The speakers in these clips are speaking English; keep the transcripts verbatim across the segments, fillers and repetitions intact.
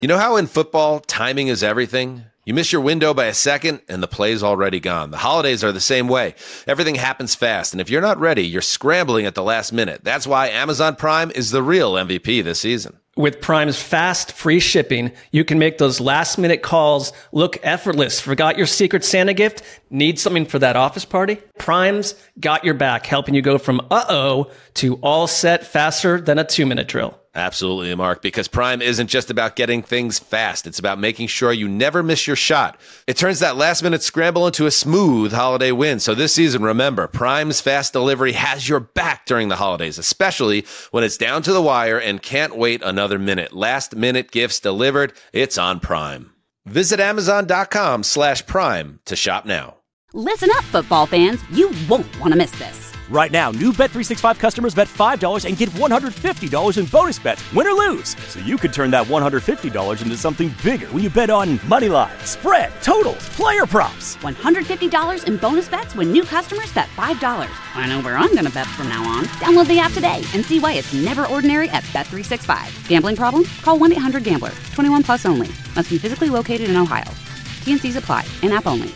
You know how in football, timing is everything? You miss your window by a second, and the play's already gone. The holidays are the same way. Everything happens fast, and if you're not ready, you're scrambling at the last minute. That's why Amazon Prime is the real M V P this season. With Prime's fast, free shipping, you can make those last-minute calls look effortless. Forgot your Secret Santa gift? Need something for that office party? Prime's got your back, helping you go from uh-oh to all set faster than a two-minute drill. Absolutely, Mark, because Prime isn't just about getting things fast. It's about making sure you never miss your shot. It turns that last-minute scramble into a smooth holiday win. So this season, remember, Prime's fast delivery has your back during the holidays, especially when it's down to the wire and can't wait another minute. Last-minute gifts delivered, it's on Prime. Visit Amazon.com slash Prime to shop now. Listen up, football fans. You won't want to miss this. Right now, new Bet three sixty-five customers bet five dollars and get one hundred fifty dollars in bonus bets, win or lose. So you could turn that one hundred fifty dollars into something bigger when you bet on money line, spread, totals, player props. one hundred fifty dollars in bonus bets when new customers bet five dollars. I know where I'm going to bet from now on. Download the app today and see why it's never ordinary at Bet three sixty-five. Gambling problem? Call one eight hundred gambler. twenty-one plus only. Must be physically located in Ohio. T and C's apply. In-app only.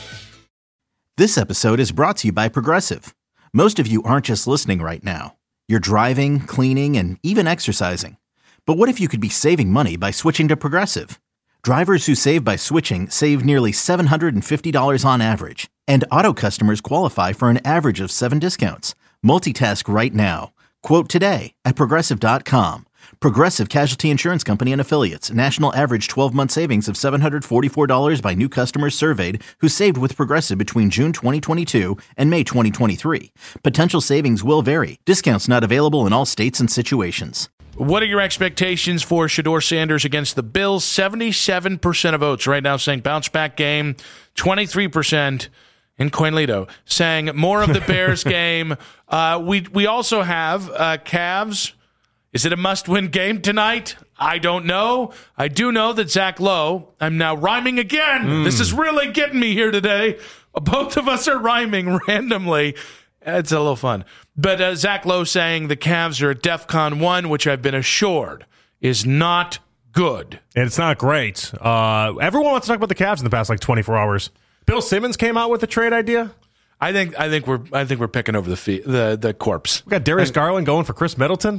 This episode is brought to you by Progressive. Most of you aren't just listening right now. You're driving, cleaning, and even exercising. But what if you could be saving money by switching to Progressive? Drivers who save by switching save nearly seven hundred fifty dollars on average. And auto customers qualify for an average of seven discounts. Multitask right now. Quote today at Progressive dot com. Progressive Casualty Insurance Company and Affiliates. National average twelve-month savings of seven hundred forty-four dollars by new customers surveyed who saved with Progressive between June twenty twenty-two and May twenty twenty-three. Potential savings will vary. Discounts not available in all states and situations. What are your expectations for Shedeur Sanders against the Bills? seventy-seven percent of votes right now saying bounce back game. twenty-three percent in Coinlito saying more of the Bears game. Uh, we, we also have uh, Cavs. Is it a must-win game tonight? I don't know. I do know that Zach Lowe, I'm now rhyming again. Mm. This is really getting me here today. Both of us are rhyming randomly. It's a little fun. But uh, Zach Lowe saying the Cavs are at DEFCON one, which I've been assured is not good. And it's not great. Uh, everyone wants to talk about the Cavs in the past like twenty-four hours. Bill Simmons came out with a trade idea. I think I think we're I think we're picking over the fee, the the corpse. We got Darius I, Garland going for Chris Middleton.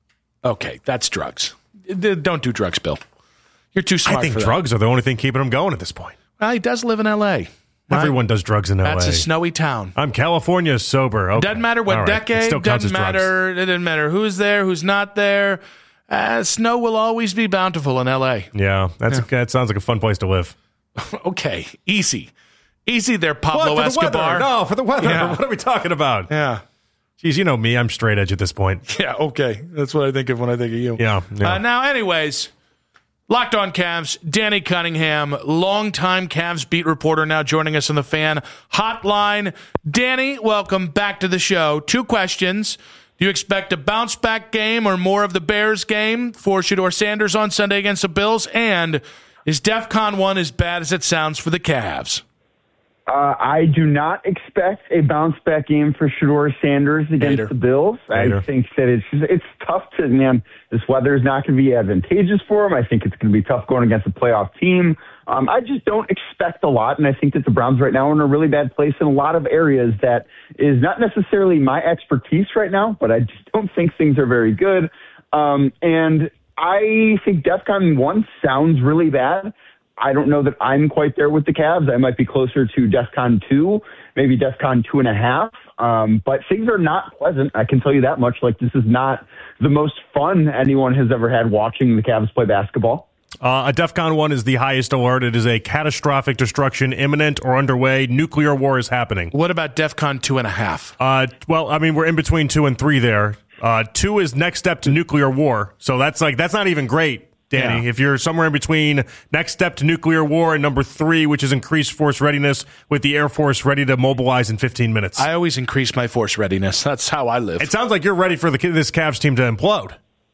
Okay, that's drugs. Don't do drugs, Bill. You're too smart for that. I think drugs are the only thing keeping him going at this point. Well, he does live in L A. Everyone right? does drugs in L A. That's a snowy town. I'm California sober. Okay. Doesn't matter what right. decade. Doesn't matter. Drugs. It doesn't matter who's there, who's not there. Uh, snow will always be bountiful in L A. Yeah, that's yeah. A, that sounds like a fun place to live. Okay, easy. Easy there, Pablo what, for Escobar. The no, for the weather. Yeah. What are we talking about? Yeah. Jeez, you know me. I'm straight edge at this point. Yeah, okay. That's what I think of when I think of you. Yeah. yeah. Uh, now, anyways, Locked On Cavs, Danny Cunningham, longtime Cavs beat reporter, now joining us on the Fan Hotline. Danny, welcome back to the show. Two questions. Do you expect a bounce-back game or more of the Bears game for Shedeur Sanders on Sunday against the Bills? And is DEFCON one as bad as it sounds for the Cavs? Uh, I do not expect a bounce-back game for Shedeur Sanders against Later. the Bills. Later. I think that it's it's tough to, man, this weather is not going to be advantageous for him. I think it's going to be tough going against a playoff team. Um, I just don't expect a lot, and I think that the Browns right now are in a really bad place in a lot of areas that is not necessarily my expertise right now, but I just don't think things are very good. Um, and I think DEFCON one sounds really bad. I don't know that I'm quite there with the Cavs. I might be closer to DEFCON two, maybe DEFCON two and a half. Um, but things are not pleasant. I can tell you that much. Like, this is not the most fun anyone has ever had watching the Cavs play basketball. Uh, a DEFCON one is the highest alert. It is a catastrophic destruction, imminent or underway. Nuclear war is happening. What about DEFCON two and a half? Uh, well, I mean, we're in between two and three there. Uh, two is next step to nuclear war. So that's like, that's not even great. Danny, yeah. If you're somewhere in between next step to nuclear war and number three, which is increased force readiness with the Air Force ready to mobilize in fifteen minutes. I always increase my force readiness. That's how I live. It sounds like you're ready for the, this Cavs team to implode.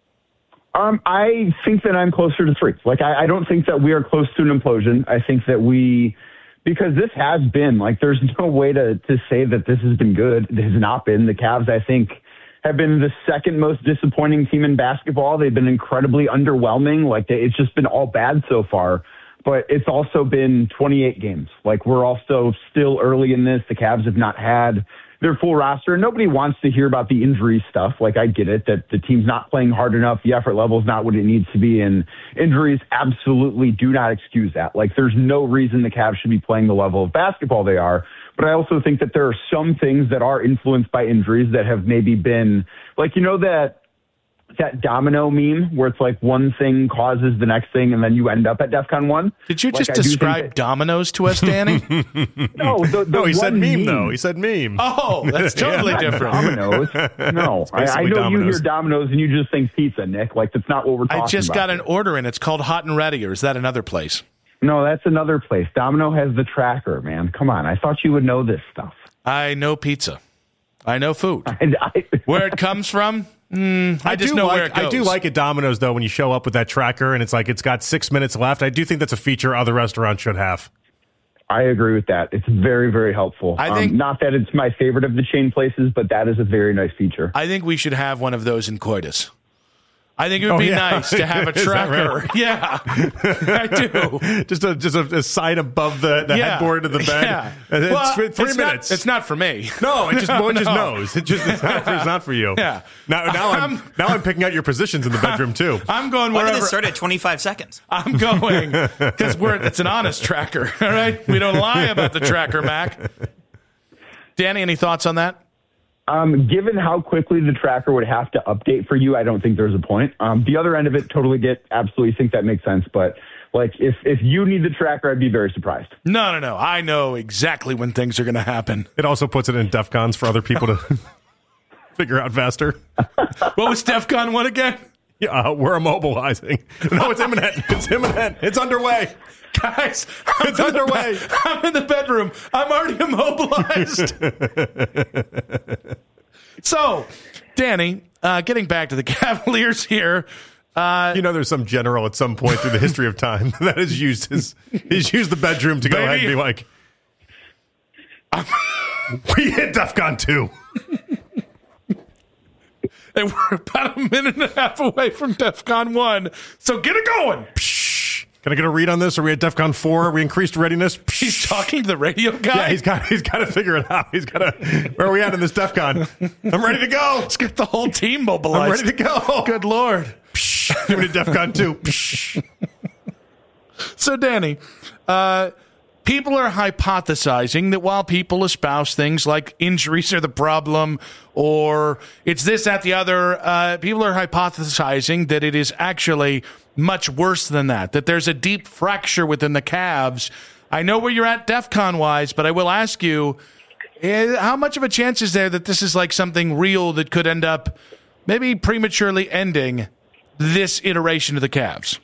Um, I think that I'm closer to three. Like, I, I don't think that we are close to an implosion. I think that we, because this has been, like, there's no way to, to say that this has been good. It has not been. The Cavs, I think, have been the second most disappointing team in basketball. They've been incredibly underwhelming. Like, they, it's just been all bad so far. But it's also been twenty-eight games. Like, we're also still early in this. The Cavs have not had their full roster. Nobody wants to hear about the injury stuff. Like, I get it that the team's not playing hard enough. The effort level is not what it needs to be. And injuries absolutely do not excuse that. Like, there's no reason the Cavs should be playing the level of basketball they are. But I also think that there are some things that are influenced by injuries that have maybe been, like, you know, that that domino meme where it's like one thing causes the next thing and then you end up at DEFCON one. Did you like, just I describe that, dominoes to us, Danny? no, the, the no, he said meme, meme, though. He said meme. Oh, that's totally yeah, different. Dominoes. No, I, I know dominoes. you hear dominoes and you just think pizza, Nick. Like, that's not what we're talking about. I just got here. an order and it's called Hot and Ready, or is that another place? No, that's another place. Domino has the tracker, man. Come on. I thought you would know this stuff. I know pizza. I know food. And I, Where it comes from, mm, I, I just know like, where it goes. I do like at Domino's, though, when you show up with that tracker and it's like it's got six minutes left. I do think that's a feature other restaurants should have. I agree with that. It's very, very helpful. I think, um, not that it's my favorite of the chain places, but that is a very nice feature. I think we should have one of those in Coitus. I think it would oh, be yeah. nice to have a tracker. Right? Yeah, I do. just a just a, a sign above the, the yeah. headboard of the bed. Yeah. And well, it's three it's minutes. Not, it's not for me. No, it just no, one just no. knows. It just it's not, for, it's not for you. Yeah. Now now I'm, I'm now I'm picking out your positions in the bedroom too. I'm going Why wherever. did it start at twenty-five seconds? I'm going because we're it's an honest tracker. All right, we don't lie about the tracker, Mac. Danny, any thoughts on that? Um, given how quickly the tracker would have to update for you, I don't think there's a point. Um, the other end of it, totally get, absolutely think that makes sense. But like, if if you need the tracker, I'd be very surprised. No, no, no. I know exactly when things are going to happen. It also puts it in DEFCONs for other people to figure out faster. What was DEFCON one again? Yeah, uh, we're immobilizing. No, it's imminent. It's imminent. It's underway. Guys, I'm it's in underway. The, I'm in the bedroom. I'm already immobilized. So, Danny, uh, getting back to the Cavaliers here. Uh, you know, there's some general at some point through the history of time that has used his he's used the bedroom to go Baby. ahead and be like, we hit DEFCON two. And we're about a minute and a half away from DEFCON one. So get it going. Can I get a read on this? Are we at DEFCON four? Are we increased readiness? He's talking to the radio guy. Yeah, he's got he's got to figure it out. He's got to. Where are we at in this DEFCON? I'm ready to go. Let's get the whole team mobilized. I'm ready to go. Good Lord. Give me DEFCON two. So, Danny, uh, people are hypothesizing that while people espouse things like injuries are the problem or it's this, that, the other, uh, people are hypothesizing that it is actually much worse than that, that there's a deep fracture within the Cavs. I know where you're at DEFCON-wise, but I will ask you, uh, how much of a chance is there that this is like something real that could end up maybe prematurely ending this iteration of the Cavs?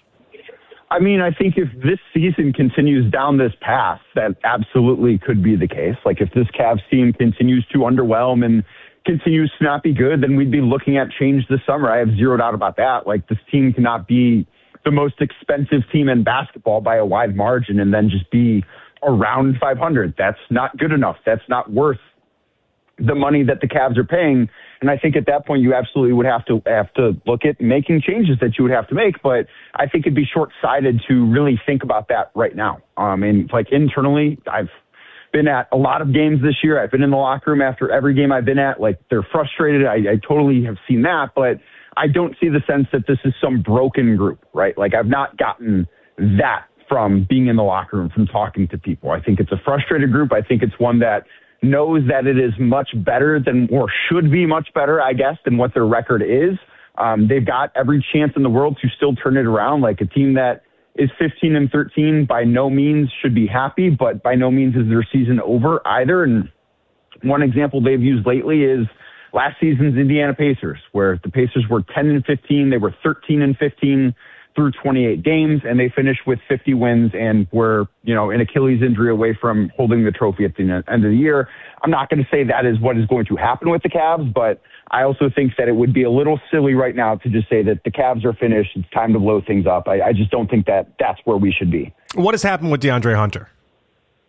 I mean, I think if this season continues down this path, that absolutely could be the case. Like, if this Cavs team continues to underwhelm and continues to not be good, then we'd be looking at change this summer. I have zero doubt about that. Like, this team cannot be the most expensive team in basketball by a wide margin and then just be around five hundred. That's not good enough. That's not worth the money that the Cavs are paying. And I think at that point, you absolutely would have to have to look at making changes that you would have to make. But I think it'd be short-sighted to really think about that right now. Um, and like internally, I've been at a lot of games this year. I've been in the locker room after every game I've been at. Like, they're frustrated. I, I totally have seen that. But I don't see the sense that this is some broken group, right? Like, I've not gotten that from being in the locker room, from talking to people. I think it's a frustrated group. I think it's one that knows that it is much better than, or should be much better, I guess, than what their record is. Um, they've got every chance in the world to still turn it around. Like, a team that is fifteen and thirteen by no means should be happy, but by no means is their season over either. And one example they've used lately is last season's Indiana Pacers, where the Pacers were ten and fifteen. They were thirteen and fifteen through twenty-eight games, and they finished with fifty wins and were, you know, an Achilles injury away from holding the trophy at the end of the year. I'm not going to say that is what is going to happen with the Cavs, but I also think that it would be a little silly right now to just say that the Cavs are finished. It's time to blow things up. I, I just don't think that that's where we should be. What has happened with DeAndre Hunter?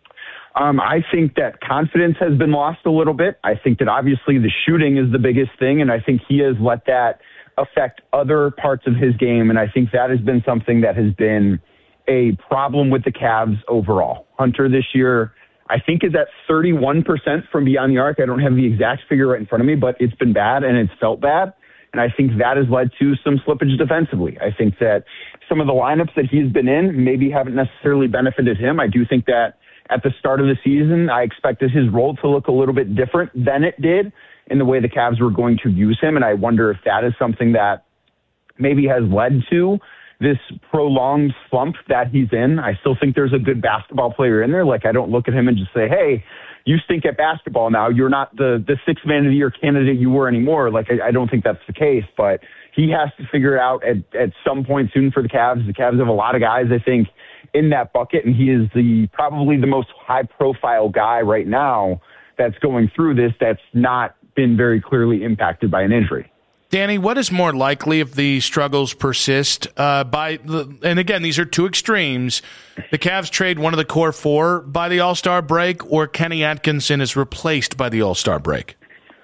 Um, I think that confidence has been lost a little bit. I think that obviously the shooting is the biggest thing, and I think he has let that affect other parts of his game, and I think that has been something that has been a problem with the Cavs overall. Hunter this year, I think, is at thirty-one percent from beyond the arc. I don't have the exact figure right in front of me, but it's been bad, and it's felt bad, and I think that has led to some slippage defensively. I think that some of the lineups that he's been in maybe haven't necessarily benefited him. I do think that at the start of the season, I expected his role to look a little bit different than it did in the way the Cavs were going to use him. And I wonder if that is something that maybe has led to this prolonged slump that he's in. I still think there's a good basketball player in there. Like, I don't look at him and just say, hey, you stink at basketball now. You're not the, the sixth man of the year candidate you were anymore. Like, I, I don't think that's the case, but he has to figure it out at, at some point soon for the Cavs. The Cavs have a lot of guys, I think, in that bucket, and he is the probably the most high-profile guy right now that's going through this that's not been very clearly impacted by an injury. Danny, what is more likely if the struggles persist? Uh, by the, and again, these are two extremes. The Cavs trade one of the core four by the All-Star break, or Kenny Atkinson is replaced by the All-Star break?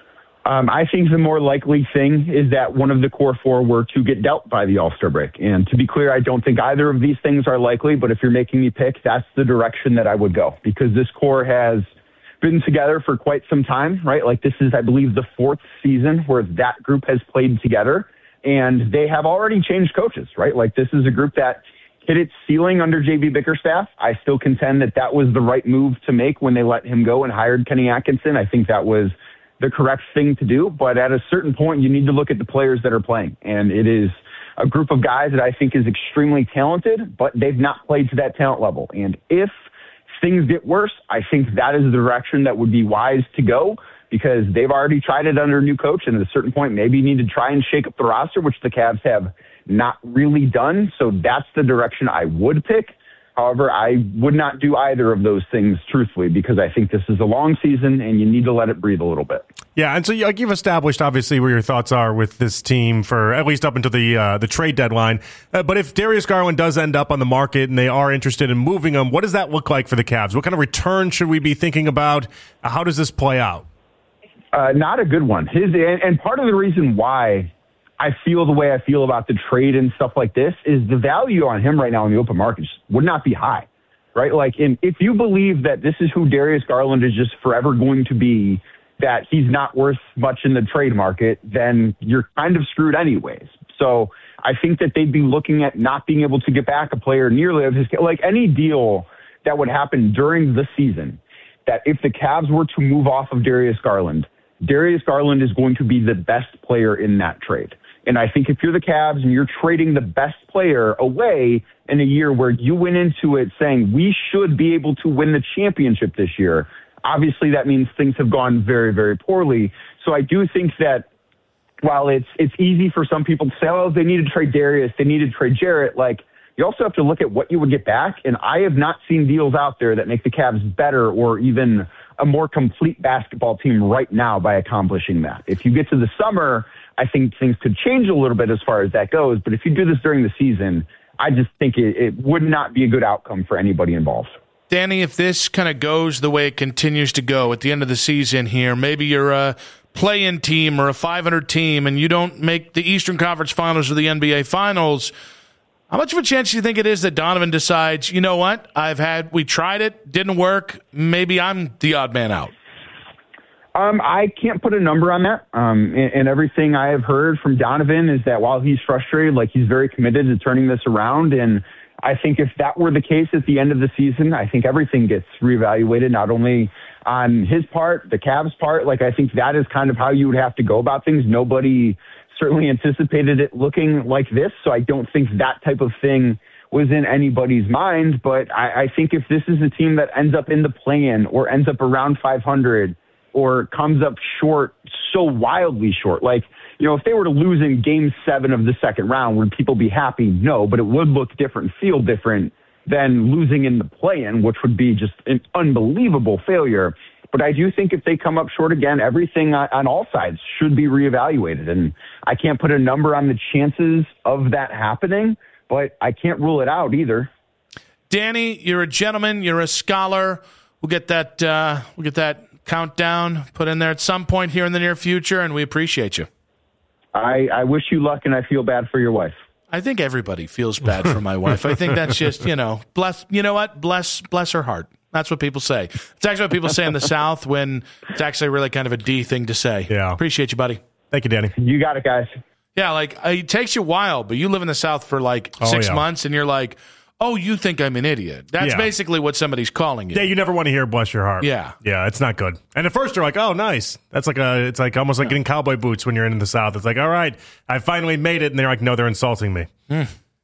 Um, I think the more likely thing is that one of the core four were to get dealt by the All-Star break. And to be clear, I don't think either of these things are likely, but if you're making me pick, that's the direction that I would go, because this core has been together for quite some time, right? Like, this is, I believe, the fourth season where that group has played together, and they have already changed coaches, right? Like, this is a group that hit its ceiling under J B Bickerstaff. I still contend that that was the right move to make when they let him go and hired Kenny Atkinson. I think that was the correct thing to do, but at a certain point, you need to look at the players that are playing, and it is a group of guys that I think is extremely talented, but they've not played to that talent level. And if things get worse, I think that is the direction that would be wise to go, because they've already tried it under a new coach, and at a certain point, maybe you need to try and shake up the roster, which the Cavs have not really done. So that's the direction I would pick. However, I would not do either of those things, truthfully, because I think this is a long season and you need to let it breathe a little bit. Yeah, and so like you've established, obviously, where your thoughts are with this team for at least up until the uh, the trade deadline. Uh, but if Darius Garland does end up on the market and they are interested in moving him, what does that look like for the Cavs? What kind of return should we be thinking about? How does this play out? Uh, not a good one. His and, and part of the reason why I feel the way I feel about the trade and stuff like this is the value on him right now in the open market would not be high, right? Like, in, if you believe that this is who Darius Garland is just forever going to be, that he's not worth much in the trade market, then you're kind of screwed anyways. So I think that they'd be looking at not being able to get back a player nearly of his, like any deal that would happen during the season, that if the Cavs were to move off of Darius Garland, Darius Garland is going to be the best player in that trade. And I think if you're the Cavs and you're trading the best player away in a year where you went into it saying we should be able to win the championship this year, obviously that means things have gone very, very poorly. So I do think that while it's it's easy for some people to say, oh, they need to trade Darius, they need to trade Jarrett, like, you also have to look at what you would get back. And I have not seen deals out there that make the Cavs better or even a more complete basketball team right now by accomplishing that. If you get to the summer, I think things could change a little bit as far as that goes. But if you do this during the season, I just think it, it would not be a good outcome for anybody involved. Danny, if this kind of goes the way it continues to go at the end of the season here, maybe you're a play-in team or a five hundred team and you don't make the Eastern Conference Finals or the N B A Finals, how much of a chance do you think it is that Donovan decides, you know what, I've had, we tried it, didn't work, maybe I'm the odd man out? Um, I can't put a number on that. Um, and, and everything I have heard from Donovan is that while he's frustrated, like, he's very committed to turning this around. And I think if that were the case at the end of the season, I think everything gets reevaluated, not only on his part, the Cavs' part. Like, I think that is kind of how you would have to go about things. Nobody certainly anticipated it looking like this, so I don't think that type of thing was in anybody's mind. But I, I think if this is a team that ends up in the play-in or ends up around five hundred or comes up short, so wildly short, like, you know, if they were to lose in game seven of the second round, would people be happy? No, but it would look different, feel different than losing in the play-in, which would be just an unbelievable failure. But I do think if they come up short again, everything on, on all sides should be reevaluated. And I can't put a number on the chances of that happening, but I can't rule it out either. Danny, you're a gentleman, you're a scholar. we'll get that uh, we'll get that countdown put in there at some point here in the near future, and we appreciate you. I, I wish you luck, and I feel bad for your wife. I think everybody feels bad for my wife. I think that's just, you know, bless, you know what? Bless, bless her heart. That's what people say. It's actually what people say in the South when it's actually really kind of a D thing to say. Yeah. Appreciate you, buddy. Thank you, Danny. You got it, guys. Yeah, like, it takes you a while, but you live in the South for like Oh, six yeah. months, and you're like, oh, you think I'm an idiot. That's Yeah. basically what somebody's calling you. Yeah, you never want to hear "bless your heart." Yeah. yeah, it's not good. And at first you're like, "Oh, nice." That's like a, it's like almost like getting cowboy boots when you're in the South. It's like, "All right, I finally made it," and they're like, "No, they're insulting me." Mm.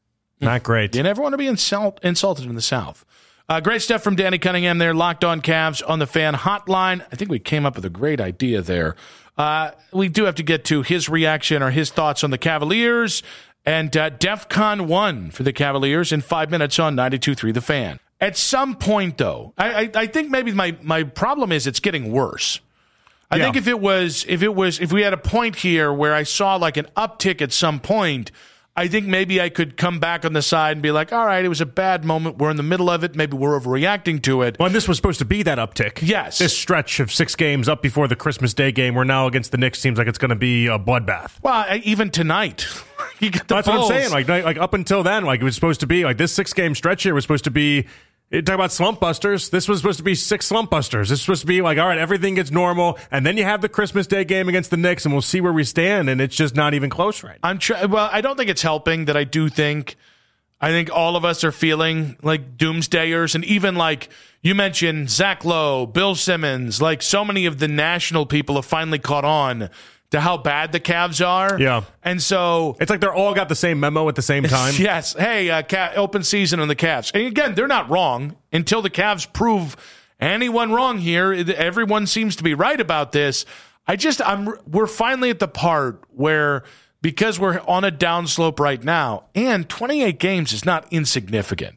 Not great. You never want to be insult- insulted in the South. Uh, great stuff from Danny Cunningham there. Locked on Cavs on the Fan hotline. I think we came up with a great idea there. Uh, we do have to get to his reaction or his thoughts on the Cavaliers and uh, DEFCON one for the Cavaliers in five minutes on ninety-two point three The Fan. At some point, though, I, I, I think maybe my, my problem is it's getting worse. I Yeah. think if it was if it was if we had a point here where I saw like an uptick at some point, I think maybe I could come back on the side and be like, all right, it was a bad moment. We're in the middle of it. Maybe we're overreacting to it. Well, and this was supposed to be that uptick. Yes. This stretch of six games up before the Christmas Day game, where now against the Knicks seems like it's going to be a bloodbath. Well, I- even tonight, you got the That's what I'm Bulls. saying. Like, like up until then, like it was supposed to be like this six game stretch here was supposed to be. Talk about slump busters. This was supposed to be six slump busters. This was supposed to be like, all right, everything gets normal, and then you have the Christmas Day game against the Knicks, and we'll see where we stand. And it's just not even close right now. I'm try- well, I don't think it's helping that I do think I think all of us are feeling like doomsdayers, and even like you mentioned Zach Lowe, Bill Simmons, like so many of the national people have finally caught on to how bad the Cavs are. Yeah. And so It's like they're all got the same memo at the same time. yes, hey, uh, Ca- open season on the Cavs. And again, they're not wrong until the Cavs prove anyone wrong here. Everyone seems to be right about this. I just, I'm, we're finally at the part where, because we're on a downslope right now, and twenty-eight games is not insignificant.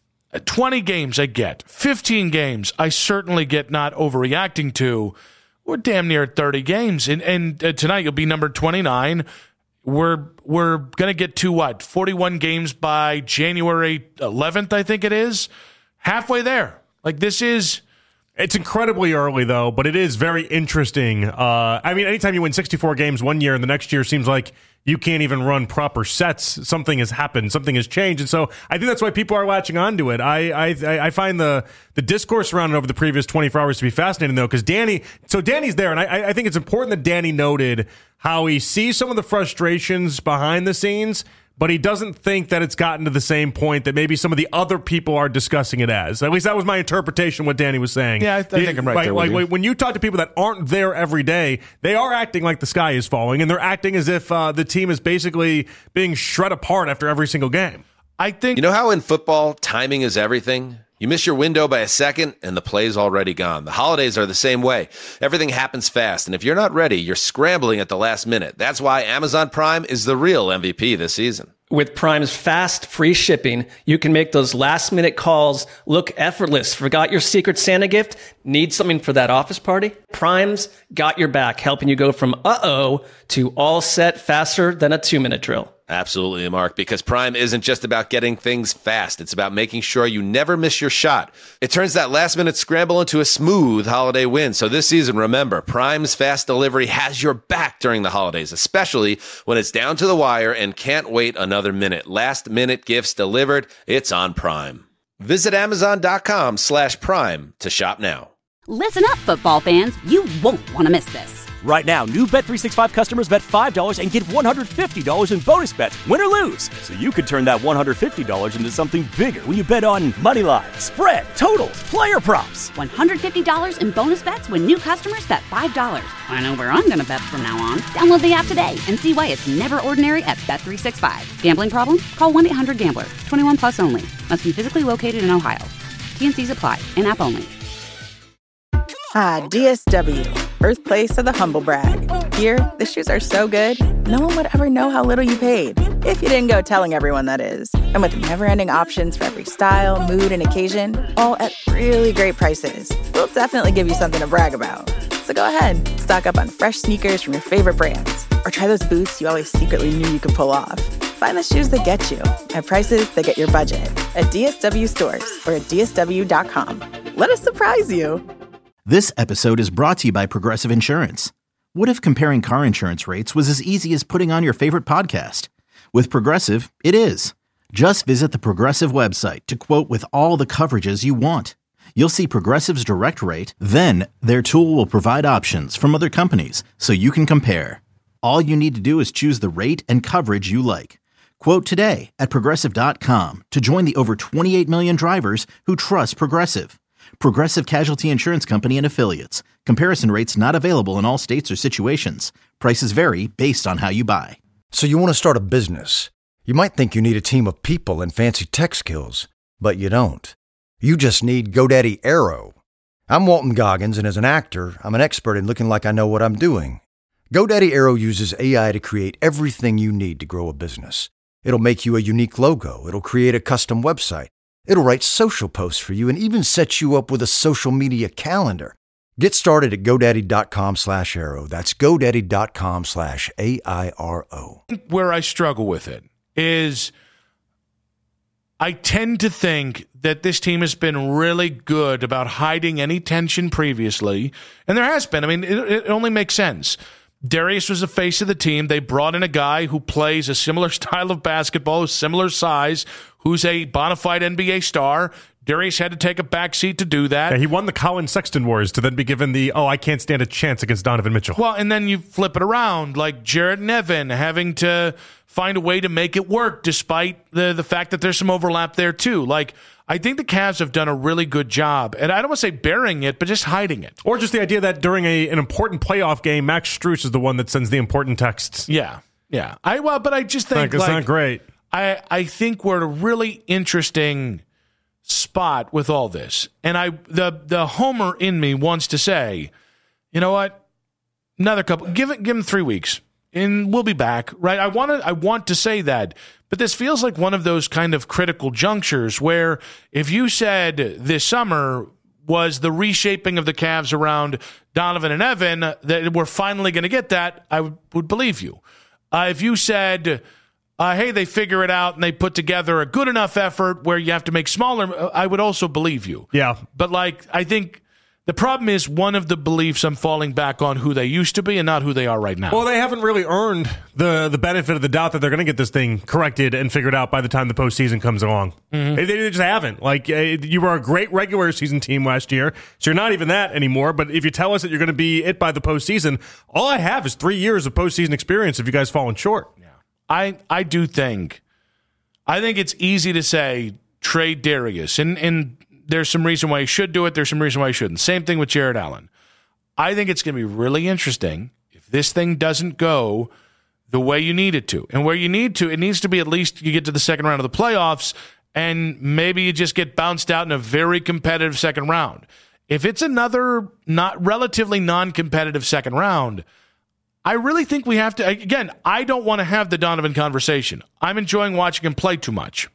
twenty games I get. fifteen games I certainly get not overreacting to. We're damn near thirty games. And, and uh, tonight you'll be number twenty-nine. We're we're going to get to what? forty-one games by January eleventh, I think it is. Halfway there. Like this is... It's incredibly early, though, but it is very interesting. Uh, I mean, anytime you win sixty-four games one year and the next year seems like you can't even run proper sets, something has happened, something has changed. And so I think that's why people are latching onto it. I I, I find the, the discourse around it over the previous twenty-four hours to be fascinating, though, because Danny, so Danny's there, and I, I think it's important that Danny noted how he sees some of the frustrations behind the scenes, but he doesn't think that it's gotten to the same point that maybe some of the other people are discussing it as. At least that was my interpretation of what Danny was saying. Yeah, I, I think I'm right like, there with like, you. When you talk to people that aren't there every day, they are acting like the sky is falling, and they're acting as if uh, the team is basically being shred apart after every single game. I think... You know how in football, timing is everything? You miss your window by a second, and the play's already gone. The holidays are the same way. Everything happens fast, and if you're not ready, you're scrambling at the last minute. That's why Amazon Prime is the real M V P this season. With Prime's fast, free shipping, you can make those last-minute calls look effortless. Forgot your Secret Santa gift? Need something for that office party? Prime's got your back, helping you go from uh-oh to all set faster than a two-minute drill. Absolutely, Mark, because Prime isn't just about getting things fast. It's about making sure you never miss your shot. It turns that last-minute scramble into a smooth holiday win. So this season, remember, Prime's fast delivery has your back during the holidays, especially when it's down to the wire and can't wait another minute. Last-minute gifts delivered. It's on Prime. Visit Amazon.com slash Prime to shop now. Listen up, football fans. You won't want to miss this. Right now, new Bet three sixty-five customers bet five dollars and get one hundred fifty dollars in bonus bets, win or lose. So you could turn that one hundred fifty dollars into something bigger when you bet on money line, spread, totals, player props. one hundred fifty dollars in bonus bets when new customers bet five dollars. I know where I'm going to bet from now on. Download the app today and see why it's never ordinary at Bet three sixty-five. Gambling problem? Call one eight hundred gambler. twenty-one plus only. Must be physically located in Ohio. T N Cs apply. In-app only. Ah, D S W, birthplace of the humble brag. Here, the shoes are so good, no one would ever know how little you paid. If you didn't go telling everyone, that is. And with never-ending options for every style, mood, and occasion, all at really great prices, we'll definitely give you something to brag about. So go ahead, stock up on fresh sneakers from your favorite brands, or try those boots you always secretly knew you could pull off. Find the shoes that get you at prices that get your budget at D S W stores or at D S W dot com. Let us surprise you. This episode is brought to you by Progressive Insurance. What if comparing car insurance rates was as easy as putting on your favorite podcast? With Progressive, it is. Just visit the Progressive website to quote with all the coverages you want. You'll see Progressive's direct rate, then their tool will provide options from other companies so you can compare. All you need to do is choose the rate and coverage you like. Quote today at Progressive dot com to join the over twenty-eight million drivers who trust Progressive. Progressive Casualty Insurance Company and Affiliates. Comparison rates not available in all states or situations. Prices vary based on how you buy. So you want to start a business. You might think you need a team of people and fancy tech skills, but you don't. You just need GoDaddy Aero. I'm Walton Goggins, and as an actor, I'm an expert in looking like I know what I'm doing. GoDaddy Aero uses A I to create everything you need to grow a business. It'll make you a unique logo. It'll create a custom website. It'll write social posts for you and even set you up with a social media calendar. Get started at GoDaddy.com slash Aero. That's GoDaddy.com slash A I R O. Where I struggle with it is I tend to think that this team has been really good about hiding any tension previously. And there has been. I mean, it, it only makes sense. Darius was the face of the team. They brought in a guy who plays a similar style of basketball, similar size, who's a bona fide N B A star. Darius had to take a backseat to do that. Yeah, he won the Colin Sexton Wars to then be given the, oh, I can't stand a chance against Donovan Mitchell. Well, and then you flip it around, like Jarrett Nevin having to find a way to make it work despite the, the fact that there's some overlap there too. Like, I think the Cavs have done a really good job, and I don't want to say burying it, but just hiding it. Or just the idea that during a, an important playoff game, Max Strus is the one that sends the important texts. Yeah, yeah. I well, but I just think it's like, not great. I, I think we're at a really interesting spot with all this, and I the the homer in me wants to say, you know what, another couple, give it, give him three weeks, and we'll be back, right? I want to I want to say that. But this feels like one of those kind of critical junctures where if you said this summer was the reshaping of the Cavs around Donovan and Evan, that we're finally going to get that, I would, would believe you. Uh, if you said, uh, hey, they figure it out and they put together a good enough effort where you have to make smaller, I would also believe you. Yeah. But, like, I think the problem is one of the beliefs I'm falling back on who they used to be and not who they are right now. Well, they haven't really earned the, the benefit of the doubt that they're going to get this thing corrected and figured out by the time the postseason comes along. Mm-hmm. They, they just haven't. Like, uh, you were a great regular season team last year, so you're not even that anymore. But if you tell us that you're going to be it by the postseason, all I have is three years of postseason experience if you guys fallen short. Yeah. I, I do think, I think it's easy to say trade Darius, and and there's some reason why he should do it. There's some reason why he shouldn't. Same thing with Jarrett Allen. I think it's going to be really interesting if this thing doesn't go the way you need it to. And where you need to, it needs to be at least you get to the second round of the playoffs, and maybe you just get bounced out in a very competitive second round. If it's another not relatively non-competitive second round, I really think we have to, again, I don't want to have the Donovan conversation. I'm enjoying watching him play too much.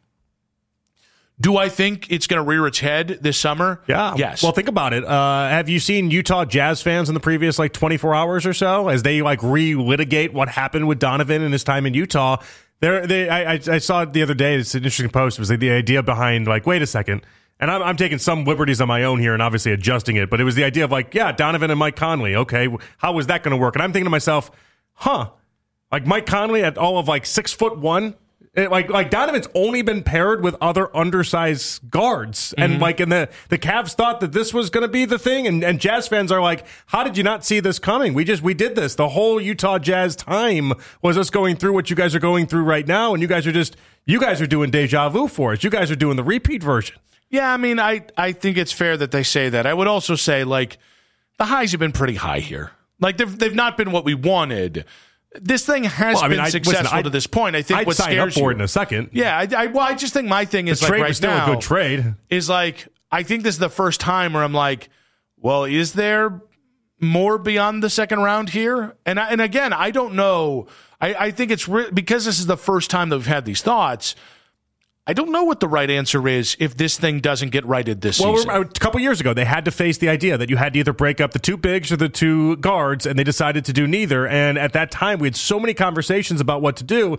Do I think it's going to rear its head this summer? Yeah. Yes. Well, think about it. Uh, have you seen Utah Jazz fans in the previous like twenty-four hours or so as they like relitigate what happened with Donovan and his time in Utah? There, they, I, I saw it the other day. It's an interesting post. It was like the idea behind like, wait a second. And I'm, I'm taking some liberties on my own here and obviously adjusting it. But it was the idea of like, yeah, Donovan and Mike Conley. Okay, how was that going to work? And I'm thinking to myself, huh, like Mike Conley at all of like six foot one. It, like like Donovan's only been paired with other undersized guards, and mm-hmm. like and the the Cavs thought that this was going to be the thing, and, and Jazz fans are like, how did you not see this coming? We just we did this. The whole Utah Jazz time was us going through what you guys are going through right now, and you guys are just you guys are doing deja vu for us. You guys are doing the repeat version. Yeah, I mean, I I think it's fair that they say that. I would also say like the highs have been pretty high here. Like they've they've not been what we wanted. This thing has well, I mean, been I, successful listen, to this point. I think I'd what sign scares up for you, it in a second. Yeah, I, I, well, I just think my thing is the like trade right was still now a good trade. Is like I think this is the first time where I'm like, well, is there more beyond the second round here? And I, and again, I don't know. I, I think it's re- because this is the first time that we've had these thoughts. I don't know what the right answer is if this thing doesn't get righted this well, season. Well, a couple years ago, they had to face the idea that you had to either break up the two bigs or the two guards, and they decided to do neither. And at that time, we had so many conversations about what to do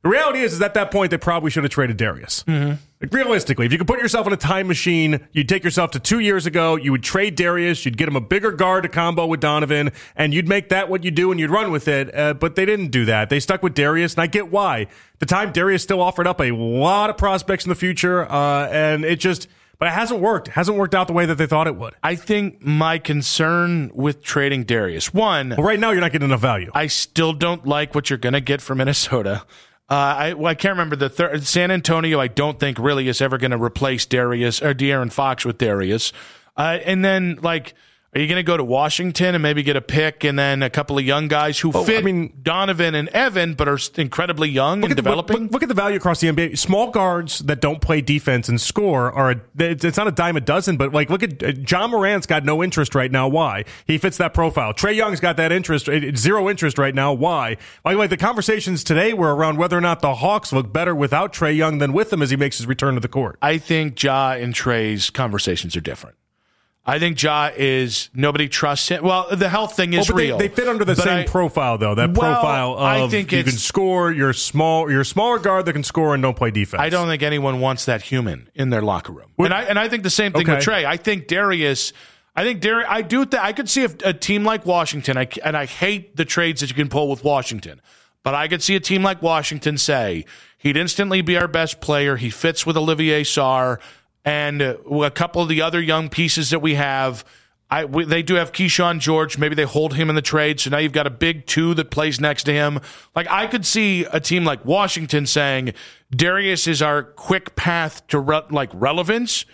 The reality is, is at that point, they probably should have traded Darius. Mm-hmm. Like, realistically, if you could put yourself in a time machine, you'd take yourself to two years ago, you would trade Darius, you'd get him a bigger guard to combo with Donovan, and you'd make that what you do and you'd run with it. Uh, but they didn't do that. They stuck with Darius, and I get why. At the time, Darius still offered up a lot of prospects in the future, uh, and it just... But it hasn't worked. It hasn't worked out the way that they thought it would. I think my concern with trading Darius, one... Well, right now, you're not getting enough value. I still don't like what you're going to get from Minnesota. Uh, I, well, I can't remember the third. San Antonio, I don't think really is ever going to replace Darius or De'Aaron Fox with Darius. Uh, and then, like, are you going to go to Washington and maybe get a pick and then a couple of young guys who oh, fit I mean, Donovan and Evan but are incredibly young and the, developing? Look, look at the value across the N B A. Small guards that don't play defense and score are a, it's not a dime a dozen, but like look at uh, John Morant's got no interest right now. Why? He fits that profile. Trae Young's got that interest, zero interest right now. Why? Like, like the conversations today were around whether or not the Hawks look better without Trae Young than with him as he makes his return to the court. I think Ja and Trae's conversations are different. I think Ja is, nobody trusts him. Well, the health thing is oh, but real. They, they fit under the but same I, profile, though. That well, profile of I think you can score, you're small, you're a smaller guard that can score and don't play defense. I don't think anyone wants that human in their locker room. What? And I and I think the same thing Okay. with Trae. I think Darius, I think Darius, I do th- I could see if a team like Washington, I, and I hate the trades that you can pull with Washington, but I could see a team like Washington say, he'd instantly be our best player, he fits with Olivier Sarr, and uh, a couple of the other young pieces that we have. I, we, they do have Keyshawn George. Maybe they hold him in the trade, so now you've got a big two that plays next to him. Like, I could see a team like Washington saying, Darius is our quick path to re- like relevance.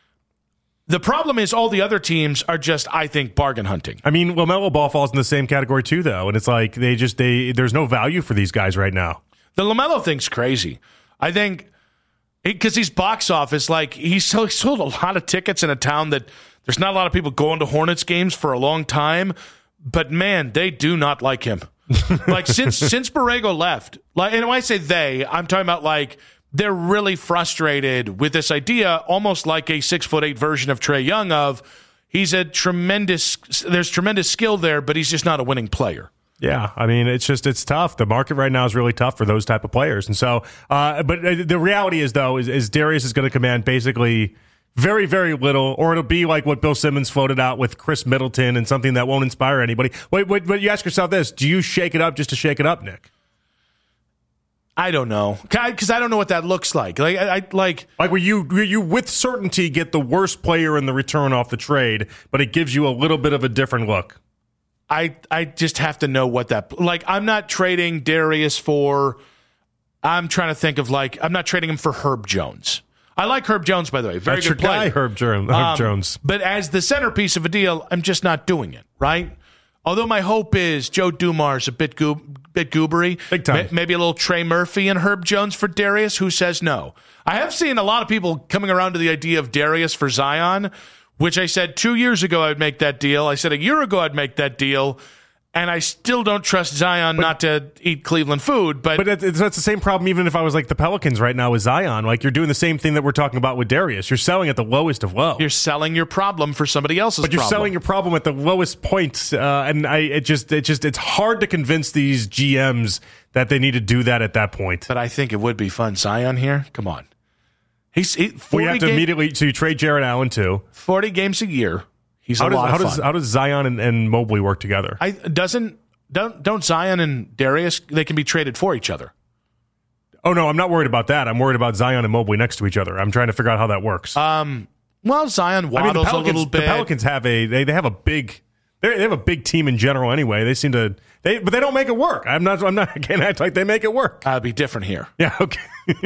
The problem is all the other teams are just, I think, bargain hunting. I mean, LaMelo Ball falls in the same category too, though, and it's like they just they there's no value for these guys right now. The LaMelo thing's crazy. I think because he's box office, like he's sold, sold a lot of tickets in a town that there's not a lot of people going to Hornets games for a long time, but man, they do not like him. Like since since Borrego left, like, and when I say they, I'm talking about like they're really frustrated with this idea, almost like a six foot eight version of Trae Young. Of he's a tremendous, there's tremendous skill there, but he's just not a winning player. Yeah, I mean, it's just, it's tough. The market right now is really tough for those type of players. And so, uh, but the reality is, though, is, is Darius is going to command basically very, very little, or it'll be like what Bill Simmons floated out with Chris Middleton and something that won't inspire anybody. Wait, wait, but you ask yourself this, do you shake it up just to shake it up, Nick? I don't know, because I don't know what that looks like. Like, I, I like, like where you where you with certainty get the worst player in the return off the trade, but it gives you a little bit of a different look. I I just have to know what that, like, I'm not trading Darius for, I'm trying to think of, like, I'm not trading him for Herb Jones. I like Herb Jones, by the way. Very That's good your player. guy, Herb, Herb um, Jones. But as the centerpiece of a deal, I'm just not doing it, right? Although my hope is Joe Dumars a bit goob, bit goobery. Big time. Maybe a little Trey Murphy and Herb Jones for Darius. Who says no? I have seen a lot of people coming around to the idea of Darius for Zion, which I said two years ago I'd make that deal. I said a year ago I'd make that deal. And I still don't trust Zion but, not to eat Cleveland food. But but it's, that's the same problem even if I was like the Pelicans right now with Zion. Like, you're doing the same thing that we're talking about with Darius. You're selling at the lowest of low. You're selling your problem for somebody else's But you're problem. selling your problem at the lowest point. Uh, and I it just it just it's hard to convince these G Ms that they need to do that at that point. But I think it would be fun. Zion here? Come on. He's he, We have to game, immediately so you trade Jared Allen too. forty games a year. He's how a does, lot how of does fun. how does Zion and, and Mobley work together? I doesn't don't don't Zion and Darius, they can be traded for each other. Oh no, I'm not worried about that. I'm worried about Zion and Mobley next to each other. I'm trying to figure out how that works. Um, well, Zion waddles I mean, the Pelicans, a little bit. The Pelicans have a they, they have a big they have a big team in general anyway. They seem to they but they don't make it work. I'm not I'm not I can't act like they make it work. I'd be different here. Yeah, okay.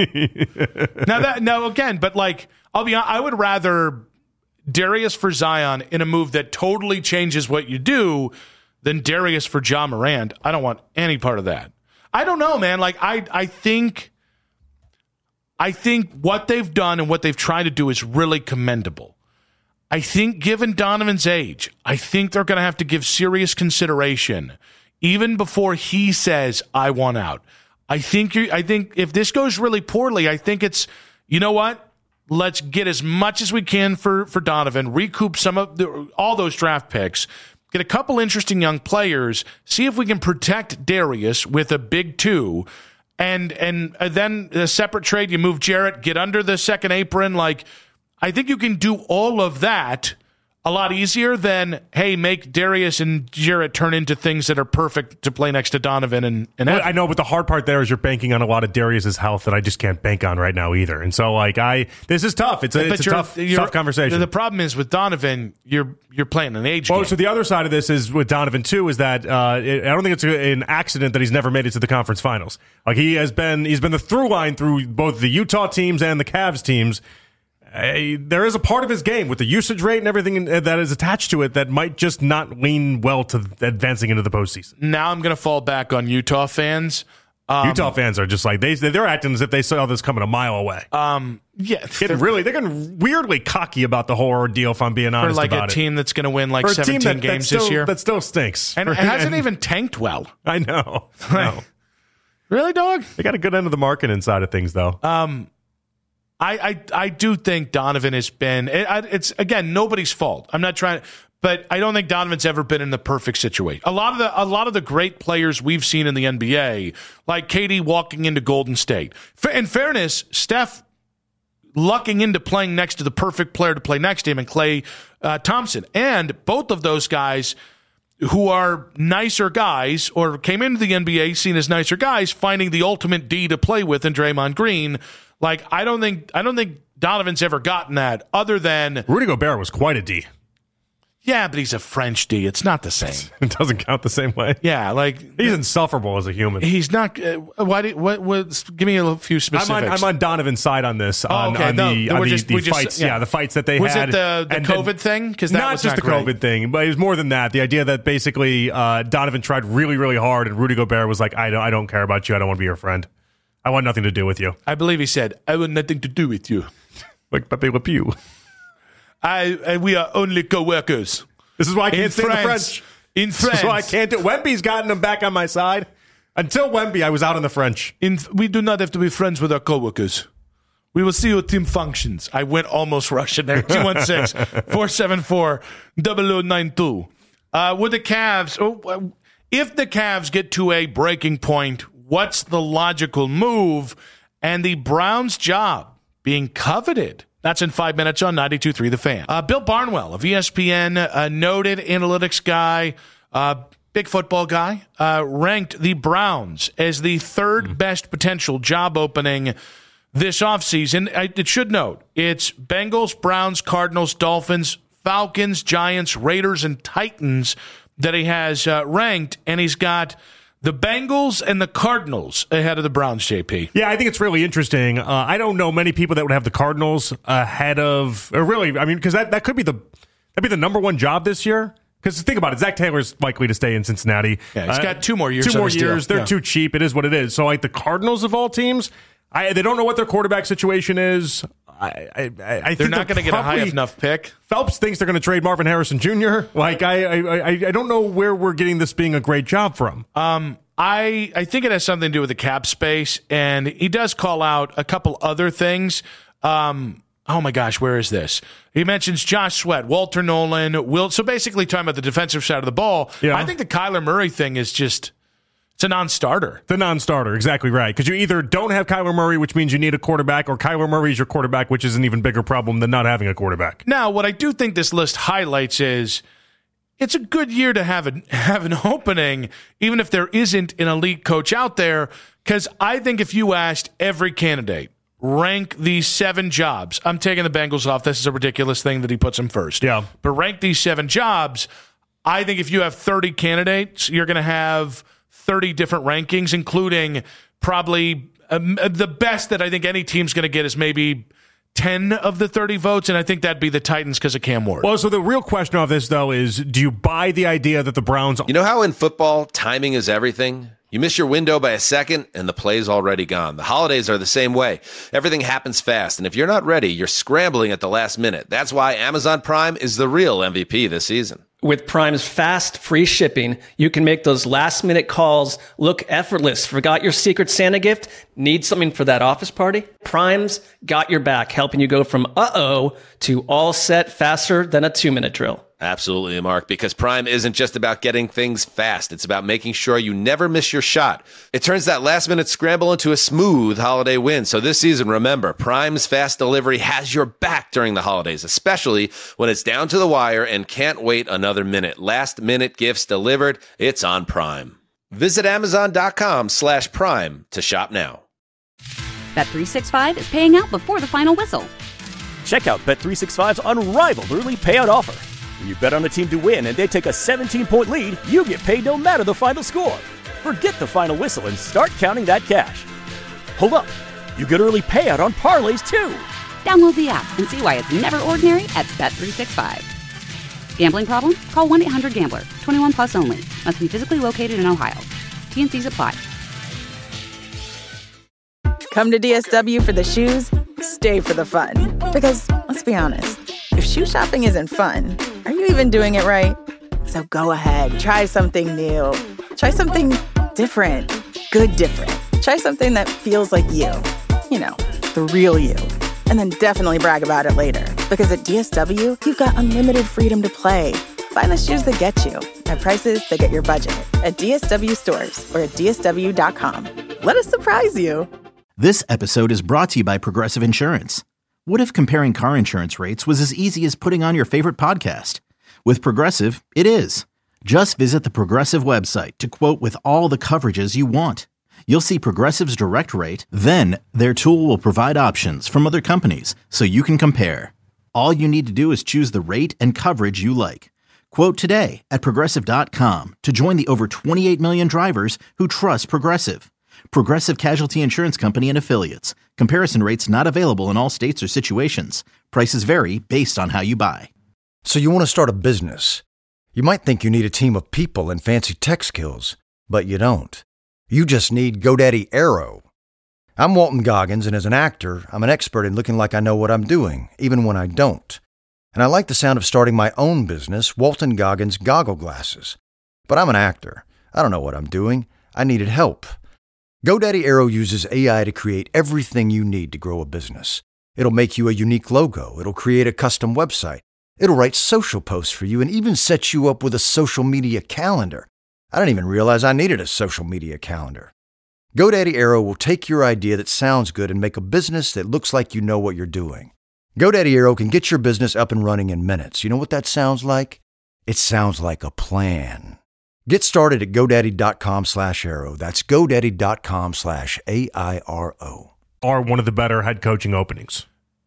now that no again, but like I'll be I would rather Darius for Zion in a move that totally changes what you do than Darius for Ja Morant. I don't want any part of that. I don't know, man. Like I, I think, I think what they've done and what they've tried to do is really commendable. I think, given Donovan's age, I think they're going to have to give serious consideration, even before he says, "I want out." I think you. I think if this goes really poorly, I think it's, you know what? Let's get as much as we can for, for Donovan, recoup some of the, all those draft picks, get a couple interesting young players, see if we can protect Darius with a big two, And and then a separate trade, you move Jarrett, get under the second apron. Like, I think you can do all of that a lot easier than, hey, make Darius and Jarrett turn into things that are perfect to play next to Donovan and, and I know, but the hard part there is you're banking on a lot of Darius's health that I just can't bank on right now either. And so, like, I this is tough. It's a, it's a tough, tough conversation. The problem is with Donovan, you're you're playing an age well, game. So the other side of this is with Donovan, too, is that uh, it, I don't think it's a, an accident that he's never made it to the conference finals. Like, he has been, he's been the through line through both the Utah teams and the Cavs teams. Uh, there is a part of his game with the usage rate and everything that is attached to it that might just not lean well to advancing into the postseason. Now I'm going to fall back on Utah fans. Um, Utah fans are just like, they, they're acting as if they saw this coming a mile away. Um, yeah. Getting really, they're getting weirdly cocky about the whole ordeal, if I'm being honest about it. For like about a team it. that's going to win like For a seventeen team that, games still, this year. That still stinks. And it hasn't even tanked well. I know. No. Really, dog? They got a good end of the market inside of things, though. Um, I, I I do think Donovan has been it, it's again nobody's fault. I'm not trying, but I don't think Donovan's ever been in the perfect situation. A lot of the a lot of the great players we've seen in the N B A, like K D walking into Golden State. In fairness, Steph lucking into playing next to the perfect player to play next to him, and Klay uh, Thompson, and both of those guys who are nicer guys or came into the N B A seen as nicer guys, finding the ultimate D to play with in Draymond Green. Like, I don't think I don't think Donovan's ever gotten that other than Rudy Gobert was quite a D. Yeah, but he's a French D. It's not the same. It doesn't count the same way. Yeah, like he's insufferable as a human. He's not. Uh, why? Do, what? What? Give me a few specifics. I'm on, I'm on Donovan's side on this. Oh, on, okay. on no, the, on the, just, the just, fights. yeah. Yeah, the fights that they was had. Was it the, the and COVID then, thing? Because that not was just not the great. COVID thing, but it was more than that. The idea that basically uh, Donovan tried really, really hard, and Rudy Gobert was like, "I don't, I don't care about you. I don't want to be your friend. I want nothing to do with you." I believe he said, "I want nothing to do with you." Like Pepe Le Pew. I, I we are only co-workers. This is why I can't in stand the France. French. In France. This is why I can't do. Wemby's gotten him back on my side. Until Wemby, I was out on the French. In, we do not have to be friends with our coworkers. We will see your team functions. I went almost Russian there. two one six, four seven four, zero zero nine two. Uh, with the Cavs, oh, if the Cavs get to a breaking point, what's the logical move? And the Browns' job being coveted. That's in five minutes on ninety-two point three The Fan. Uh, Bill Barnwell of E S P N, a noted analytics guy, uh, big football guy, uh, ranked the Browns as the third best potential job opening this offseason. I, it should note, it's Bengals, Browns, Cardinals, Dolphins, Falcons, Giants, Raiders, and Titans that he has uh, ranked, and he's got the Bengals and the Cardinals ahead of the Browns, J P. Yeah, I think it's really interesting. Uh, I don't know many people that would have the Cardinals ahead of, or really, I mean, because that, that could be the that'd be the number one job this year. Because think about it, Zach Taylor's likely to stay in Cincinnati. Yeah, he's uh, got two more years. Two on more his years. deal. They're yeah. too cheap. It is what it is. So, like the Cardinals of all teams, I, they don't know what their quarterback situation is. I, I, I they're think not going to get a high enough pick. Phelps thinks they're going to trade Marvin Harrison Junior Like I, I, I, I don't know where we're getting this being a great job from. Um. I, I think it has something to do with the cap space, and he does call out a couple other things. Um, oh, my gosh, where is this? He mentions Josh Sweat, Walter Nolan, Will. So basically talking about the defensive side of the ball. Yeah. I think the Kyler Murray thing is just – it's a non-starter. The non-starter, exactly right. Because you either don't have Kyler Murray, which means you need a quarterback, or Kyler Murray is your quarterback, which is an even bigger problem than not having a quarterback. Now, what I do think this list highlights is – it's a good year to have an have an opening, even if there isn't an elite coach out there, because I think if you asked every candidate, rank these seven jobs, I'm taking the Bengals off. This is a ridiculous thing that he puts them first. Yeah. But rank these seven jobs, I think if you have thirty candidates, you're going to have thirty different rankings, including probably um, the best that I think any team's going to get is maybe ten of the thirty votes, and I think that'd be the Titans because of Cam Ward. Well, so the real question of this, though, is do you buy the idea that the Browns... You know how in football, timing is everything? You miss your window by a second, and the play's already gone. The holidays are the same way. Everything happens fast, and if you're not ready, you're scrambling at the last minute. That's why Amazon Prime is the real M V P this season. With Prime's fast, free shipping, you can make those last-minute calls look effortless. Forgot your Secret Santa gift? Need something for that office party? Prime's got your back, helping you go from uh-oh to all set faster than a two-minute drill. Absolutely, Mark, because Prime isn't just about getting things fast. It's about making sure you never miss your shot. It turns that last-minute scramble into a smooth holiday win. So this season, remember, Prime's fast delivery has your back during the holidays, especially when it's down to the wire and can't wait another minute. Last-minute gifts delivered. It's on Prime. Visit Amazon.com slash Prime to shop now. Bet three sixty-five is paying out before the final whistle. Check out Bet three sixty-five's unrivaled early payout offer. When you bet on a team to win and they take a seventeen-point lead, you get paid no matter the final score. Forget the final whistle and start counting that cash. Hold up. You get early payout on parlays, too. Download the app and see why it's never ordinary at Bet three sixty-five. Gambling problem? Call one eight hundred gambler. twenty-one plus only. Must be physically located in Ohio. T and C's apply. Come to D S W for the shoes, stay for the fun. Because, let's be honest, if shoe shopping isn't fun, are you even doing it right? So go ahead, try something new. Try something different. Good different. Try something that feels like you. You know, the real you. And then definitely brag about it later. Because at D S W, you've got unlimited freedom to play. Find the shoes that get you at prices that get your budget at D S W stores or at D S W dot com. Let us surprise you. This episode is brought to you by Progressive Insurance. What if comparing car insurance rates was as easy as putting on your favorite podcast? With Progressive, it is. Just visit the Progressive website to quote with all the coverages you want. You'll see Progressive's direct rate, then their tool will provide options from other companies so you can compare. All you need to do is choose the rate and coverage you like. Quote today at Progressive dot com to join the over twenty-eight million drivers who trust Progressive. Progressive Casualty Insurance Company and Affiliates. Comparison rates not available in all states or situations. Prices vary based on how you buy. So you want to start a business. You might think you need a team of people and fancy tech skills, but you don't. You just need GoDaddy Aero. I'm Walton Goggins, and as an actor, I'm an expert in looking like I know what I'm doing, even when I don't. And I like the sound of starting my own business, Walton Goggins Goggle Glasses. But I'm an actor. I don't know what I'm doing. I needed help. GoDaddy Aero uses A I to create everything you need to grow a business. It'll make you a unique logo. It'll create a custom website. It'll write social posts for you and even set you up with a social media calendar. I didn't even realize I needed a social media calendar. GoDaddy Aero will take your idea that sounds good and make a business that looks like you know what you're doing. GoDaddy Aero can get your business up and running in minutes. You know what that sounds like? It sounds like a plan. Get started at GoDaddy.com slash Aero. That's GoDaddy.com slash A I R O. Are one of the better head coaching openings.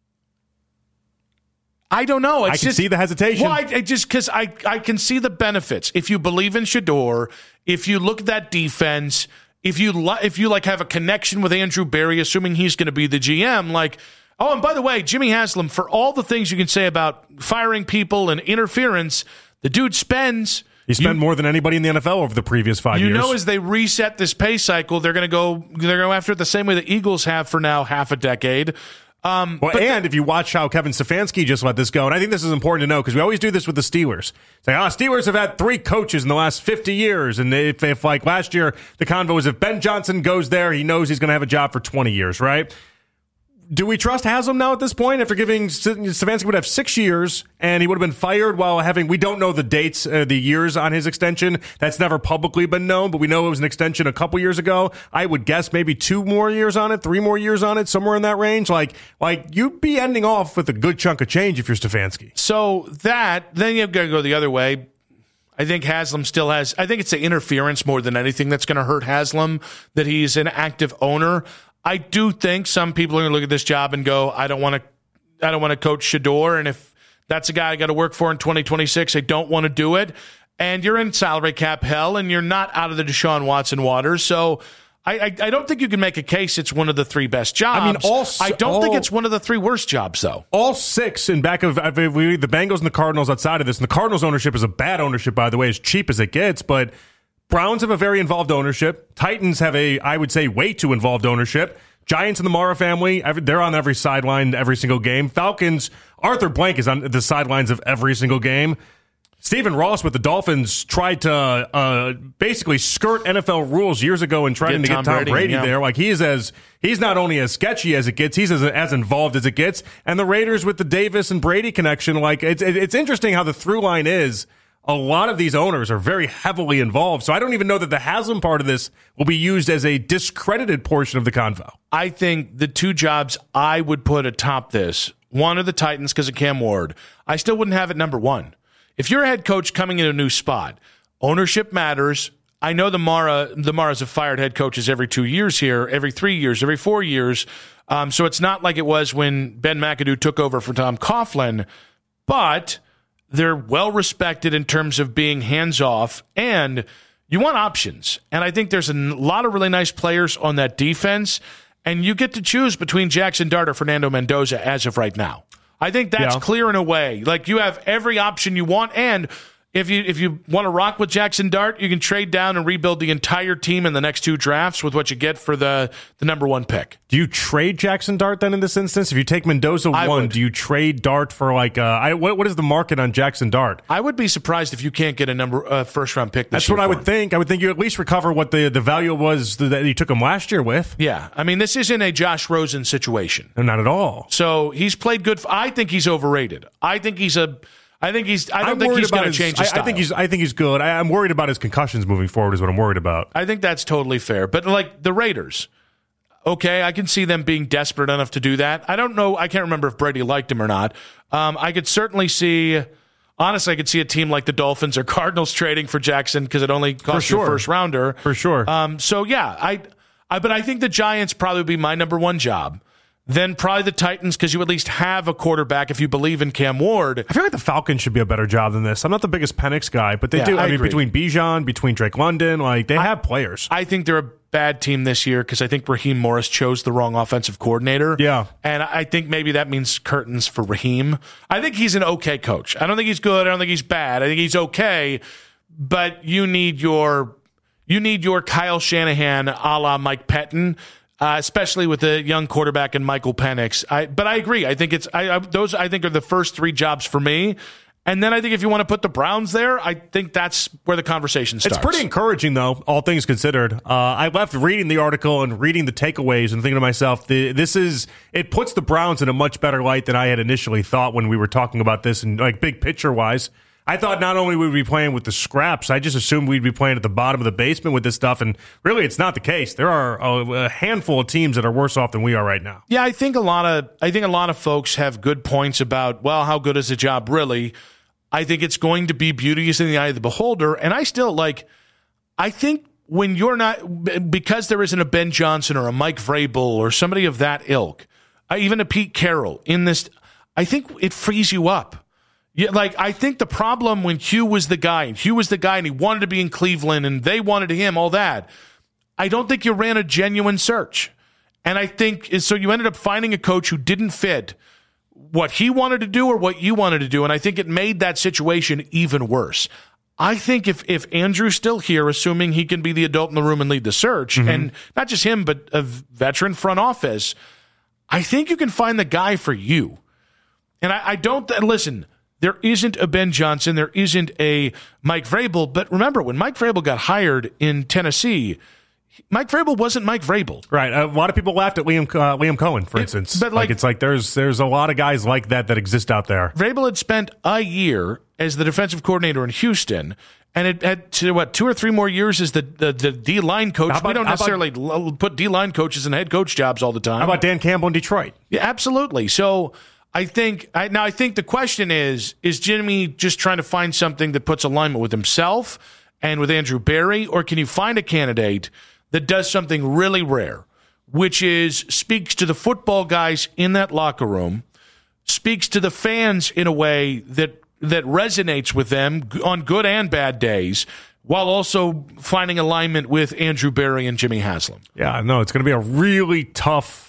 I don't know. It's I can just, see the hesitation. Well, I, I just because I, I can see the benefits. If you believe in Shedeur, if you look at that defense, if you li- if you like have a connection with Andrew Berry, assuming he's going to be the G M, like, oh, and by the way, Jimmy Haslam, for all the things you can say about firing people and interference, the dude spends. He spent you, more than anybody in the N F L over the previous five you years. You know, as they reset this pay cycle, they're going to go. They're going after it the same way the Eagles have for now half a decade. Um, well, but and if you watch how Kevin Stefanski just let this go, and I think this is important to know because we always do this with the Steelers. Say, oh, Steelers have had three coaches in the last fifty years, and if, if like last year, the convo was if Ben Johnson goes there, he knows he's going to have a job for twenty years, right? Do we trust Haslam now at this point? After giving Stefanski would have six years, and he would have been fired while having, we don't know the dates, uh, the years on his extension. That's never publicly been known, but we know it was an extension a couple years ago. I would guess maybe two more years on it, three more years on it, somewhere in that range. Like, like you'd be ending off with a good chunk of change if you're Stefanski. So that, then you've got to go the other way. I think Haslam still has, I think it's the interference more than anything that's going to hurt Haslam, that he's an active owner. I do think some people are going to look at this job and go, I don't want to I don't want to coach Shedeur, and if that's a guy I got to work for in twenty twenty-six, I don't want to do it. And you're in salary cap hell, and you're not out of the Deshaun Watson waters. So I, I, I don't think you can make a case it's one of the three best jobs. I mean, all, I don't all, think it's one of the three worst jobs, though. All six in back of uh, we, the Bengals and the Cardinals outside of this. And the Cardinals ownership is a bad ownership, by the way, as cheap as it gets, but Browns have a very involved ownership. Titans have a, I would say, way too involved ownership. Giants and the Mara family, every, they're on every sideline every single game. Falcons, Arthur Blank is on the sidelines of every single game. Stephen Ross with the Dolphins tried to uh, basically skirt N F L rules years ago and trying Get to Tom get Tom Brady, Brady, yeah. there. Like he's as he's not only as sketchy as it gets, he's as, as involved as it gets. And the Raiders with the Davis and Brady connection, like it's it's interesting how the through line is. A lot of these owners are very heavily involved. So I don't even know that the Haslam part of this will be used as a discredited portion of the convo. I think the two jobs I would put atop this, one are the Titans because of Cam Ward. I still wouldn't have it number one. If you're a head coach coming in a new spot, ownership matters. I know the Mara the Maras have fired head coaches every two years here, every three years, every four years. Um, so it's not like it was when Ben McAdoo took over for Tom Coughlin, but they're well respected in terms of being hands off, and you want options. And I think there's a lot of really nice players on that defense, and you get to choose between Jackson Dart or Fernando Mendoza as of right now. I think that's yeah. clear in a way. Like you have every option you want, and if you if you want to rock with Jackson Dart, you can trade down and rebuild the entire team in the next two drafts with what you get for the, the number one pick. Do you trade Jackson Dart then in this instance? If you take Mendoza I one, would. do you trade Dart for like uh, I, what what is the market on Jackson Dart? I would be surprised if you can't get a number uh, first round pick. This That's year what I for would him. think. I would think you at least recover what the, the value was that you took him last year with. Yeah, I mean this isn't a Josh Rosen situation. No, not at all. So he's played good. I think he's overrated. I think he's a. I think he's. I don't I'm think worried he's about going to his- change his I, style. I think he's. I think he's good. I, I'm worried about his concussions moving forward. Is what I'm worried about. I think that's totally fair. But like the Raiders, okay, I can see them being desperate enough to do that. I don't know. I can't remember if Brady liked him or not. Um, I could certainly see. Honestly, I could see a team like the Dolphins or Cardinals trading for Jackson because it only costs you sure. a first rounder For sure. Um, so yeah, I, I. But I think the Giants probably would be my number one job. Then probably the Titans because you at least have a quarterback if you believe in Cam Ward. I feel like the Falcons should be a better job than this. I'm not the biggest Penix guy, but they Yeah, do. I, I mean, agree. between Bijan, between Drake London, like they have players. I think they're a bad team this year because I think Raheem Morris chose the wrong offensive coordinator. Yeah. And I think maybe that means curtains for Raheem. I think he's an okay coach. I don't think he's good. I don't think he's bad. I think he's okay. But you need your you need your Kyle Shanahan a la Mike Pettin. Uh, especially with the young quarterback and Michael Penix. I, but I agree. I think it's I, I, those. I think are the first three jobs for me. And then I think if you want to put the Browns there, I think that's where the conversation starts. It's pretty encouraging, though, all things considered. Uh, I left reading the article and reading the takeaways and thinking to myself, the, this is it puts the Browns in a much better light than I had initially thought when we were talking about this and like big picture wise. I thought not only would we be playing with the scraps, I just assumed we'd be playing at the bottom of the basement with this stuff, and really it's not the case. There are a, a handful of teams that are worse off than we are right now. Yeah, I think a lot of I think a lot of folks have good points about, well, how good is the job really? I think it's going to be beauteous in the eye of the beholder, and I still like I think when you're not because there isn't a Ben Johnson or a Mike Vrabel or somebody of that ilk, uh, even a Pete Carroll in this, I think it frees you up. Yeah, like I think the problem when Hugh was the guy, and Hugh was the guy, and he wanted to be in Cleveland, and they wanted him, all that. I don't think you ran a genuine search, and I think so. You ended up finding a coach who didn't fit what he wanted to do or what you wanted to do, and I think it made that situation even worse. I think if if Andrew's still here, assuming he can be the adult in the room and lead the search, mm-hmm. and not just him, but a veteran front office, I think you can find the guy for you. And I, I don't listen. There isn't a Ben Johnson. There isn't a Mike Vrabel. But remember, when Mike Vrabel got hired in Tennessee, Mike Vrabel wasn't Mike Vrabel. Right. A lot of people laughed at Liam uh, Liam Cohen, for It- instance. but, like, like- it's like there's there's a lot of guys like that that exist out there. Vrabel had spent a year as the defensive coordinator in Houston, and it had to, what two or three more years as the the, the D line coach. How about- we don't how about- necessarily l- put D line coaches in head coach jobs all the time. How about Dan Campbell in Detroit? Yeah, absolutely. So I think I, now I think the question is: is Jimmy just trying to find something that puts alignment with himself and with Andrew Berry, or can you find a candidate that does something really rare, which is speaks to the football guys in that locker room, speaks to the fans in a way that that resonates with them on good and bad days, while also finding alignment with Andrew Berry and Jimmy Haslam? Yeah, no, it's going to be a really tough.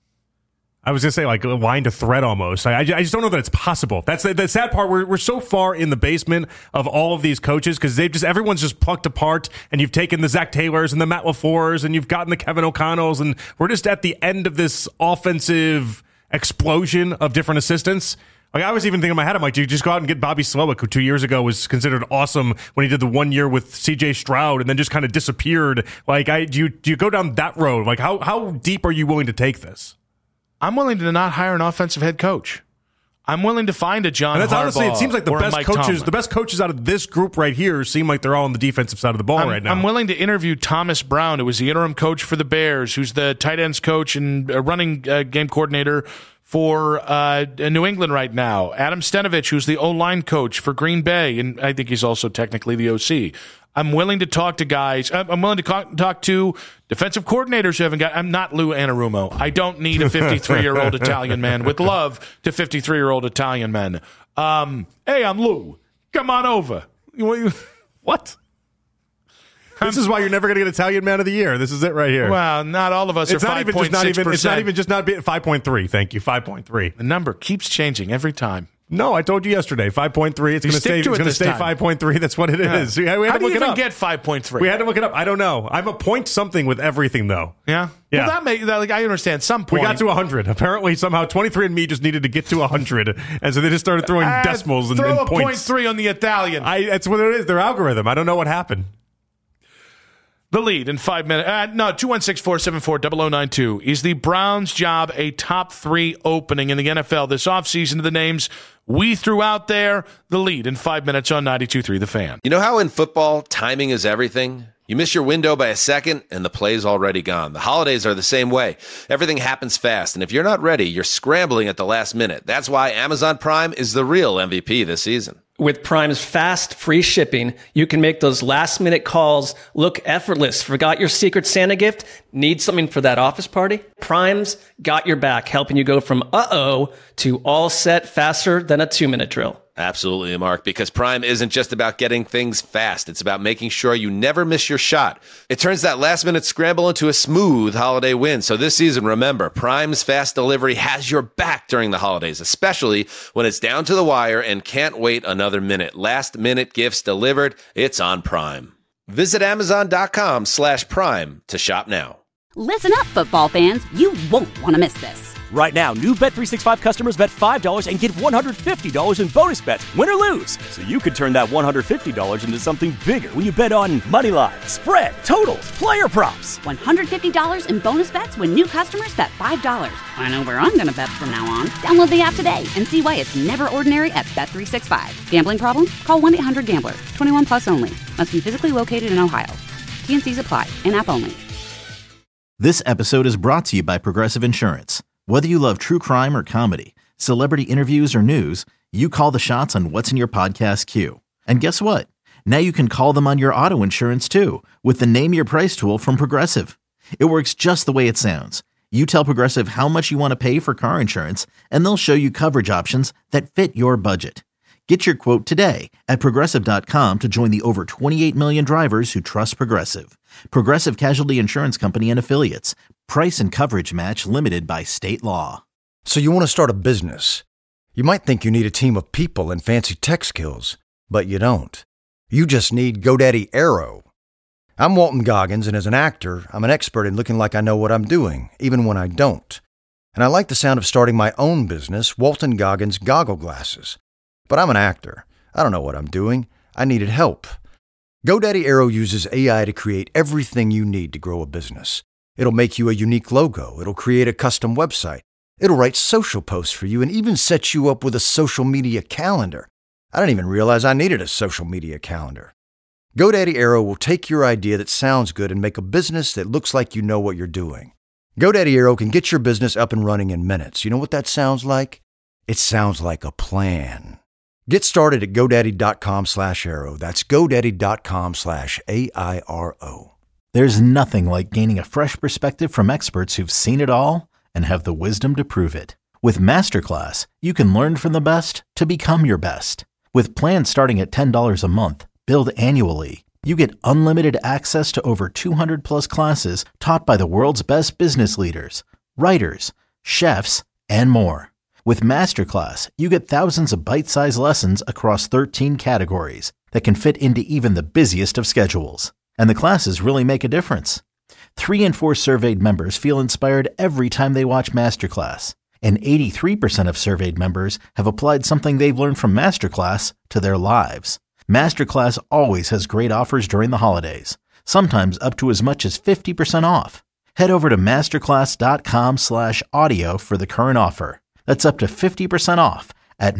I was going to say like a line to thread almost. I, I just don't know that it's possible. That's the, the sad part. We're, we're so far in the basement of all of these coaches because they've just everyone's just plucked apart, and you've taken the Zach Taylors and the Matt LaFleurs, and you've gotten the Kevin O'Connells, and we're just at the end of this offensive explosion of different assistants. Like, I was even thinking in my head, I'm like, do you just go out and get Bobby Slowick, who two years ago was considered awesome when he did the one year with C J Stroud and then just kind of disappeared? Like, I do you do you go down that road? Like, how how deep are you willing to take this? I'm willing to not hire an offensive head coach. I'm willing to find a John and that's Harbaugh honestly, it seems like the or a best Mike coaches, Tomlin. the best coaches out of this group right here seem like they're all on the defensive side of the ball I'm, right now. I'm willing to interview Thomas Brown, who was the interim coach for the Bears, who's the tight ends coach and uh, running uh, game coordinator for uh, New England right now. Adam Stenovich, who's the O-line coach for Green Bay, and I think he's also technically the O C. I'm willing to talk to guys. I'm willing to talk to defensive coordinators who haven't got. I'm not Lou Anarumo. I don't need a fifty-three-year-old Italian man with love to fifty-three-year-old Italian men. Um, hey, I'm Lou. Come on over. What? This is why you're never going to get Italian Man of the Year. This is it right here. Well, not all of us it's are not even just not even. It's not even just not five point three. Thank you, five point three. The number keeps changing every time. No, I told you yesterday, five point three. It's going to stay. It's going to stay five point three. That's what it yeah. is. We had How to do you look it even up. get five point three? We had to look it up. I don't know. I'm a point something with everything though. Yeah. Yeah. Well, that may that, like I understand some point. We got to one hundred. Apparently, somehow twenty-three and me just needed to get to one hundred, and so they just started throwing uh, decimals and, throw and a points. point three on the Italian. I. That's what it is. Their algorithm. I don't know what happened. The lead in five minutes. Uh, no, two one six, four seven four, zero zero nine two. Is the Browns' job a top three opening in the N F L this offseason? The names we threw out there. The lead in five minutes on ninety-two point three The Fan. You know how in football, timing is everything? You miss your window by a second, and the play's already gone. The holidays are the same way. Everything happens fast, and if you're not ready, you're scrambling at the last minute. That's why Amazon Prime is the real M V P this season. With Prime's fast, free shipping, you can make those last-minute calls look effortless. Forgot your Secret Santa gift? Need something for that office party? Prime's got your back, helping you go from uh-oh to all set faster than a two-minute drill. Absolutely, Mark, because Prime isn't just about getting things fast. It's about making sure you never miss your shot. It turns that last-minute scramble into a smooth holiday win. So this season, remember, Prime's fast delivery has your back during the holidays, especially when it's down to the wire and can't wait another minute. Last-minute gifts delivered, it's on Prime. Visit Amazon.com slash Prime to shop now. Listen up, football fans. You won't want to miss this. Right now, new Bet three sixty-five customers bet five dollars and get one hundred fifty dollars in bonus bets, win or lose. So you could turn that one hundred fifty dollars into something bigger when you bet on money line, spread, totals, player props. one hundred fifty dollars in bonus bets when new customers bet five dollars. I know where I'm going to bet from now on. Download the app today and see why it's never ordinary at Bet three sixty-five. Gambling problem? Call one eight hundred gambler. twenty-one plus only. Must be physically located in Ohio. T and C's apply. In-app only. This episode is brought to you by Progressive Insurance. Whether you love true crime or comedy, celebrity interviews or news, you call the shots on what's in your podcast queue. And guess what? Now you can call them on your auto insurance too with the Name Your Price tool from Progressive. It works just the way it sounds. You tell Progressive how much you want to pay for car insurance, and they'll show you coverage options that fit your budget. Get your quote today at Progressive dot com to join the over twenty-eight million drivers who trust Progressive. Progressive Casualty Insurance Company and Affiliates. Price and coverage match limited by state law. So you want to start a business. You might think you need a team of people and fancy tech skills, but you don't. You just need GoDaddy Aero. I'm Walton Goggins, and as an actor, I'm an expert in looking like I know what I'm doing, even when I don't. And I like the sound of starting my own business, Walton Goggins Goggle Glasses. But I'm an actor. I don't know what I'm doing. I needed help. GoDaddy Aero uses A I to create everything you need to grow a business. It'll make you a unique logo. It'll create a custom website. It'll write social posts for you and even set you up with a social media calendar. I didn't even realize I needed a social media calendar. GoDaddy Aero will take your idea that sounds good and make a business that looks like you know what you're doing. GoDaddy Aero can get your business up and running in minutes. You know what that sounds like? It sounds like a plan. Get started at GoDaddy.com slash Aero. That's GoDaddy.com slash A I R O. There's nothing like gaining a fresh perspective from experts who've seen it all and have the wisdom to prove it. With Masterclass, you can learn from the best to become your best. With plans starting at ten dollars a month, billed annually, you get unlimited access to over two hundred plus classes taught by the world's best business leaders, writers, chefs, and more. With Masterclass, you get thousands of bite-sized lessons across thirteen categories that can fit into even the busiest of schedules. And the classes really make a difference. Three in four surveyed members feel inspired every time they watch Masterclass. And eighty-three percent of surveyed members have applied something they've learned from Masterclass to their lives. Masterclass always has great offers during the holidays, sometimes up to as much as fifty percent off. Head over to masterclass.com slash audio for the current offer. That's up to fifty percent off at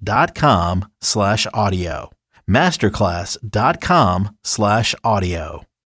masterclass.com slash audio. masterclass.com slash audio.